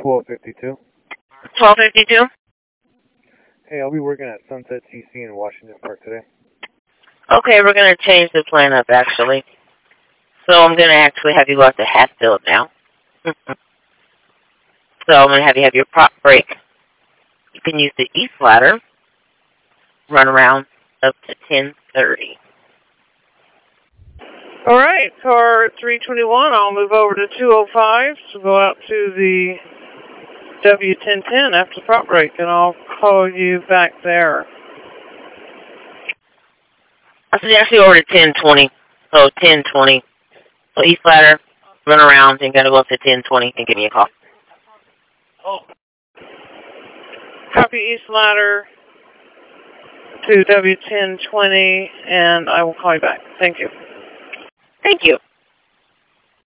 1252. 1252? Hey, I'll be working at Sunset CC in Washington Park today. Okay, we're going to change the plan up, actually. So I'm going to actually have you go out to Hatfield now. So I'm going to have you have your prop brake. You can use the east ladder, run around up to 1030. All right, car 321, I'll move over to 205 to go out to the W1010 after the prop break, and I'll call you back there. I said actually over to 1020. So 1020. So east ladder, run around, and got to go up to 1020 and give me a call. Oh. Copy east ladder to W1020, and I will call you back. Thank you. Thank you.